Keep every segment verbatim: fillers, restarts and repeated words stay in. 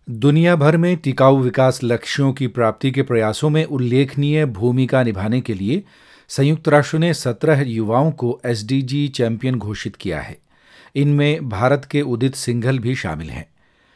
दुनिया भर में टिकाऊ विकास लक्ष्यों की प्राप्ति के प्रयासों में उल्लेखनीय भूमिका निभाने के लिए संयुक्त राष्ट्र ने सत्रह युवाओं को एसडीजी चैंपियन घोषित किया है। इनमें भारत के उदित सिंघल भी शामिल हैं।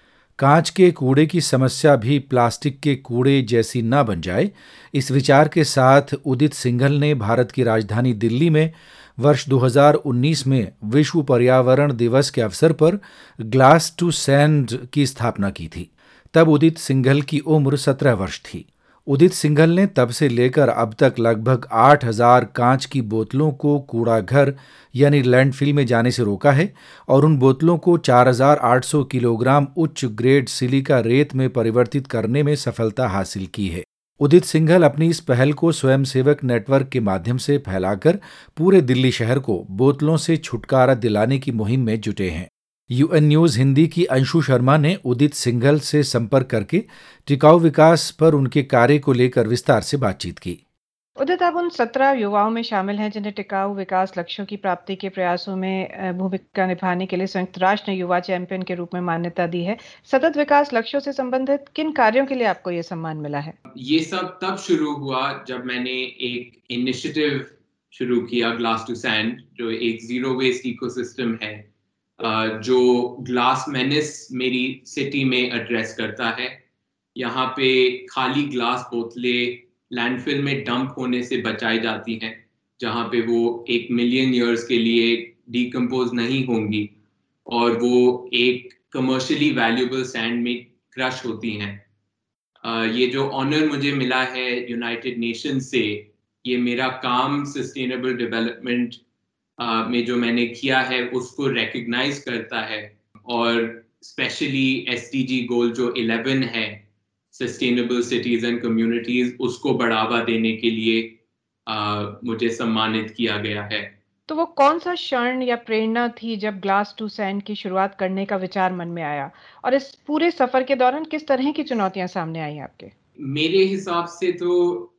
कांच के कूड़े की समस्या भी प्लास्टिक के कूड़े जैसी न बन जाए, इस विचार के साथ उदित सिंघल ने भारत की राजधानी दिल्ली में वर्ष दो हज़ार उन्नीस में विश्व पर्यावरण दिवस के अवसर पर ग्लास टू सैंड की स्थापना की थी। तब उदित सिंघल की उम्र सत्रह वर्ष थी। उदित सिंघल ने तब से लेकर अब तक लगभग आठ हज़ार कांच की बोतलों को कूड़ाघर यानी लैंडफिल में जाने से रोका है और उन बोतलों को चार हज़ार आठ सौ किलोग्राम उच्च ग्रेड सिलिका रेत में परिवर्तित करने में सफलता हासिल की है। उदित सिंघल अपनी इस पहल को स्वयंसेवक नेटवर्क के माध्यम से फैलाकर पूरे दिल्ली शहर को बोतलों से छुटकारा दिलाने की मुहिम में जुटे हैं। यूएन न्यूज हिंदी की अंशु शर्मा ने उदित सिंघल से संपर्क करके टिकाऊ विकास पर उनके कार्य को लेकर विस्तार से बातचीत की। उदित, आप उन सत्रह युवाओं में शामिल हैं जिन्हें टिकाऊ विकास लक्ष्यों की प्राप्ति के प्रयासों में अ, भूमिका निभाने के लिए संयुक्त राष्ट्र ने युवा चैंपियन के रूप में मान्यता दी है। सतत विकास लक्ष्यों से संबंधित किन कार्यों के लिए आपको ये सम्मान मिला है? ये सब तब शुरू हुआ जब मैंने एक इनिशिएटिव शुरू किया, ग्लास टू सैंड, जो एक जीरो वेस्ट इकोसिस्टम है, अ, जो ग्लास मेनेस मेरी सिटी में एड्रेस करता है। यहाँ पे खाली ग्लास बोतलें लैंडफिल में डंप होने से बचाई जाती हैं, जहाँ पे वो एक मिलियन ईयर्स के लिए डिकम्पोज नहीं होंगी और वो एक कमर्शियली वैल्यूएबल सैंड में क्रश होती हैं। Uh, ये जो ऑनर मुझे मिला है यूनाइटेड नेशन से, ये मेरा काम सस्टेनेबल डेवलपमेंट में जो मैंने किया है उसको रिकॉग्नाइज करता है और स्पेशली एसडीजी गोल जो इलेवन है, सस्टेनेबल सिटीज एंड कम्युनिटीज, उसको बढ़ावा देने के लिए uh, मुझे सम्मानित किया गया है। तो वो कौन सा क्षण या प्रेरणा थी जब ग्लास टू सैंड की शुरुआत करने का विचार मन में आया, और इस पूरे सफर के दौरान किस तरह की चुनौतियां सामने आई आपके? मेरे हिसाब से तो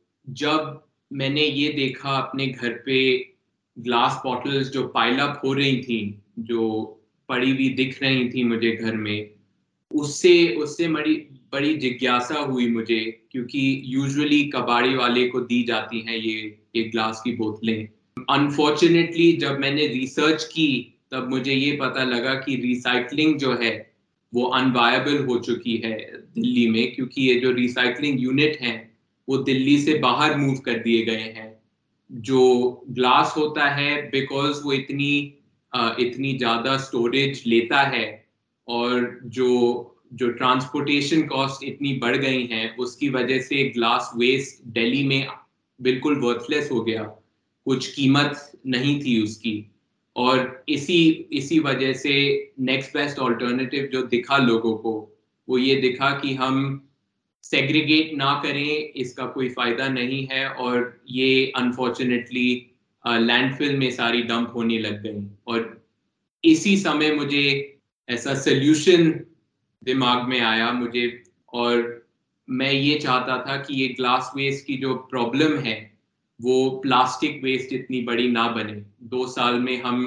जब मैंने ये देखा अपने घर पे ग्लास बॉटल्स जो पाइल अप हो रही थी, जो पड़ी हुई दिख रही थी मुझे घर में, उससे उससे बड़ी बड़ी जिज्ञासा हुई मुझे, क्योंकि यूजुअली कबाड़ी वाले को दी जाती हैं ये ये ग्लास की बोतलें। अनफॉर्चुनेटली जब मैंने रिसर्च की तब मुझे ये पता लगा कि रिसाइकलिंग जो है वो अनवायबल हो चुकी है दिल्ली में, क्योंकि ये जो रिसाइकलिंग यूनिट हैं वो दिल्ली से बाहर मूव कर दिए गए हैं। जो ग्लास होता है, बिकॉज वो इतनी uh, इतनी ज़्यादा स्टोरेज लेता है और जो जो ट्रांसपोर्टेशन कॉस्ट इतनी बढ़ गई हैं, उसकी वजह से ग्लास वेस्ट दिल्ली में बिल्कुल वर्थलेस हो गया, कुछ कीमत नहीं थी उसकी। और इसी इसी वजह से नेक्स्ट बेस्ट ऑल्टरनेटिव जो दिखा लोगों को, वो ये दिखा कि हम सेग्रीगेट ना करें, इसका कोई फायदा नहीं है, और ये अनफॉर्चुनेटली लैंडफिल में सारी डंप होने लग गई। और इसी समय मुझे ऐसा सोल्यूशन दिमाग में आया मुझे, और मैं ये चाहता था कि ये ग्लास वेस्ट की जो प्रॉब्लम है वो प्लास्टिक वेस्ट इतनी बड़ी ना बने। दो साल में हम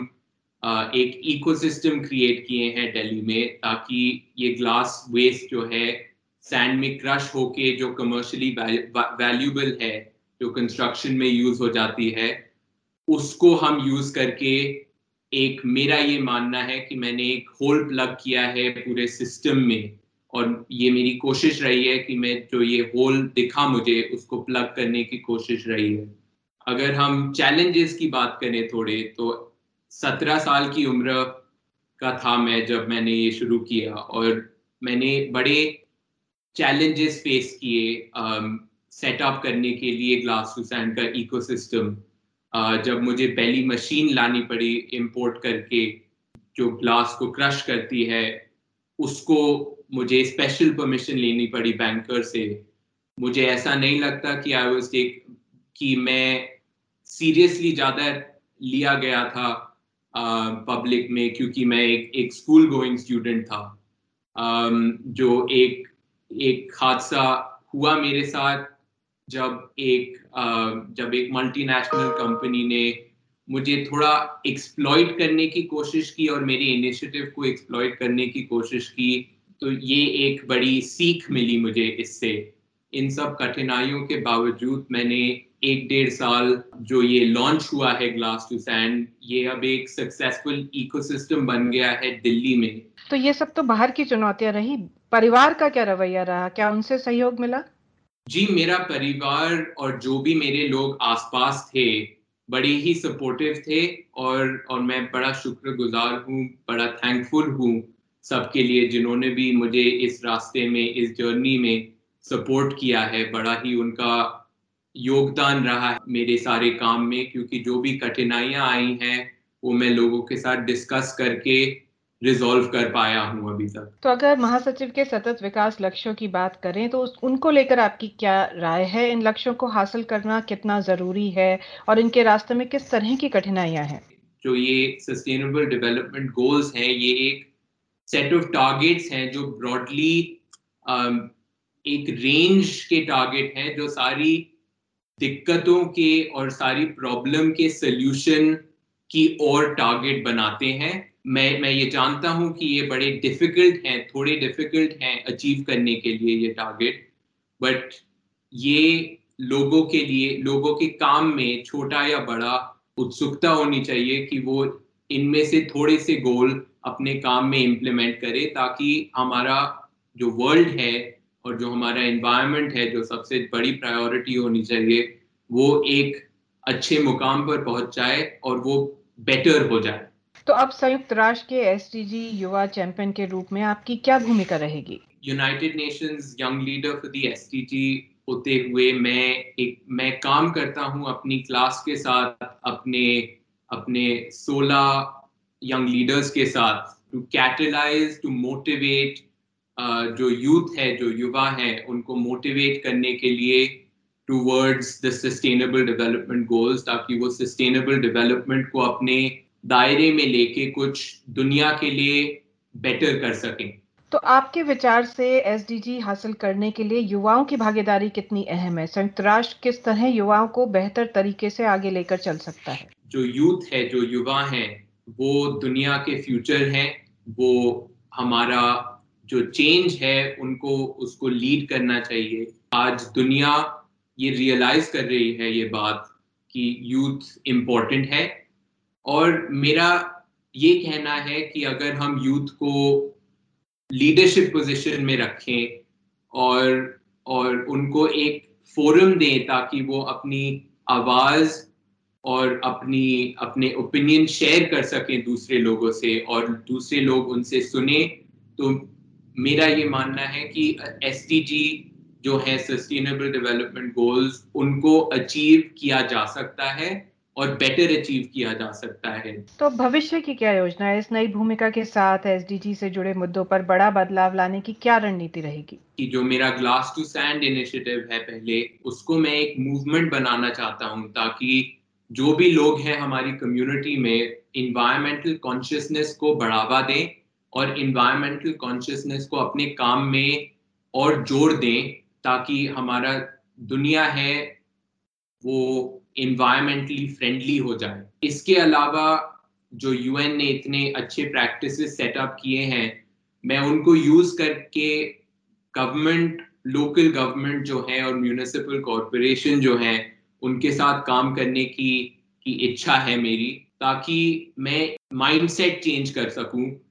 एक इकोसिस्टम क्रिएट किए हैं दिल्ली में, ताकि ये ग्लास वेस्ट जो है सैंड में क्रश होके जो कमर्शियली वैल्यूएबल है, जो कंस्ट्रक्शन में यूज हो जाती है, उसको हम यूज करके, एक मेरा ये मानना है कि मैंने एक होल प्लग किया है पूरे सिस्टम में, और ये मेरी कोशिश रही है कि मैं जो ये होल दिखा मुझे उसको प्लग करने की कोशिश रही है। अगर हम चैलेंजेस की बात करें थोड़े, तो सत्रह साल की उम्र का था मैं जब मैंने ये शुरू किया, और मैंने बड़े चैलेंजेस फेस किए सेटअप करने के लिए ग्लास टू सैंड का इकोसिस्टम। जब मुझे पहली मशीन लानी पड़ी इंपोर्ट करके जो ग्लास को क्रश करती है, उसको मुझे स्पेशल परमिशन लेनी पड़ी बैंकर से। मुझे ऐसा नहीं लगता कि आई वाज टेक कि मैं सीरियसली ज़्यादा लिया गया था पब्लिक uh, में, क्योंकि मैं एक एक स्कूल गोइंग स्टूडेंट था। um, जो एक एक हादसा हुआ मेरे साथ जब एक uh, जब एक मल्टीनेशनल कंपनी ने मुझे थोड़ा एक्सप्लॉइट करने की कोशिश की और मेरी इनिशिएटिव को एक्सप्लॉइट करने की कोशिश की। तो ये एक बड़ी सीख मिली मुझे इससे। इन सब कठिनाइयों के बावजूद मैंने एक डेढ़ साल जो ये लॉन्च हुआ है ग्लास टू सैंड, ये अब एक सक्सेसफुल इकोसिस्टम बन गया है दिल्ली में। तो ये सब तो बाहर की चुनौतियां रही, परिवार का क्या रवैया रहा, क्या उनसे सहयोग मिला? जी, मेरा परिवार और जो भी मेरे लोग आसपास थे बड़े ही सपोर्टिव थे, और और मैं बड़ा शुक्रगुजार हूँ, बड़ा थैंकफुल हूँ सबके लिए जिन्होंने भी मुझे इस रास्ते में, इस जर्नी में सपोर्ट किया है। बड़ा ही उनका योगदान रहा है मेरे सारे काम में, क्योंकि जो भी कठिनाइयां आई हैं वो मैं लोगों के साथ डिस्कस करके रिजॉल्व कर पाया हूँ अभी तक। तो अगर महासचिव के सतत विकास लक्ष्यों की बात करें तो उस, उनको लेकर आपकी क्या राय है? इन लक्ष्यों को हासिल करना कितना जरूरी है और इनके रास्ते में किस तरह की कठिनाइयां हैं? जो ये सस्टेनेबल डेवलपमेंट गोल्स हैं, ये एक सेट ऑफ टारगेट्स हैं जो ब्रॉडली एक रेंज के टारगेट हैं जो सारी दिक्कतों के और सारी प्रॉब्लम के सल्यूशन की और टारगेट बनाते हैं। मैं मैं ये जानता हूं कि ये बड़े डिफिकल्ट हैं, थोड़े डिफिकल्ट हैं अचीव करने के लिए ये टारगेट, बट ये लोगों के लिए, लोगों के काम में छोटा या बड़ा उत्सुकता होनी चाहिए कि वो इनमें से थोड़े से गोल अपने काम में इम्प्लीमेंट करे, ताकि हमारा जो वर्ल्ड है और जो हमारा एनवायरनमेंट है, जो सबसे बड़ी प्रायोरिटी होनी चाहिए, वो एक अच्छे मुकाम पर पहुंच जाए और वो बेटर हो जाए। तो अब संयुक्त राष्ट्र के एसडीजी युवा चैंपियन के रूप में आपकी क्या भूमिका रहेगी? United Nations young leader for the SDG होते हुए मैं एक मैं काम करता हूं अपनी क्लास के साथ, अपने अपने सोलह यंग लीडर्स के साथ, टू कैटलाइज, टू मोटिवेट जो यूथ है, जो युवा है, उनको मोटिवेट करने के लिए towards the sustainable development goals, ताकि वो सस्टेनेबल डेवलपमेंट को अपने दायरे में लेके कुछ दुनिया के लिए बेटर कर सकें। तो आपके विचार से एसडीजी हासिल करने के लिए युवाओं की भागीदारी कितनी अहम है? संयुक्त राष्ट्र किस तरह युवाओं को बेहतर तरीके से आगे लेकर चल सकता है? जो यूथ है, जो युवा हैं, वो दुनिया के फ्यूचर हैं। वो हमारा जो चेंज है उनको उसको लीड करना चाहिए। आज दुनिया ये रियलाइज कर रही है ये बात कि यूथ इम्पोर्टेंट है, और मेरा ये कहना है कि अगर हम यूथ को लीडरशिप पोजीशन में रखें और और उनको एक फोरम दें ताकि वो अपनी आवाज और अपनी अपने ओपिनियन शेयर कर सकें दूसरे लोगों से, और दूसरे लोग उनसे सुने, तो मेरा ये मानना है कि एसडीजी जो है सस्टेनेबल डेवलपमेंट गोल्स, उनको अचीव किया जा सकता है और बेटर अचीव किया जा सकता है। तो भविष्य की क्या योजना है? इस नई भूमिका के साथ एसडीजी से जुड़े मुद्दों पर बड़ा बदलाव लाने की क्या रणनीति रहेगी? कि जो मेरा ग्लास टू सैंड इनिशिएटिव है, पहले उसको मैं एक मूवमेंट बनाना चाहता हूं, ताकि जो भी लोग हैं हमारी कम्युनिटी में इन्वायरमेंटल कॉन्शियसनेस को बढ़ावा दें और इन्वायरमेंटल कॉन्शियसनेस को अपने काम में और जोड़ दें, ताकि हमारा दुनिया है वो इन्वायरमेंटली फ्रेंडली हो जाए। इसके अलावा जो यूएन ने इतने अच्छे प्रैक्टिसेस सेटअप किए हैं, मैं उनको यूज करके गवर्नमेंट, लोकल गवर्नमेंट जो है और म्यूनिसिपल कॉरपोरेशन जो है, उनके साथ काम करने की की इच्छा है मेरी, ताकि मैं माइंडसेट चेंज कर सकूं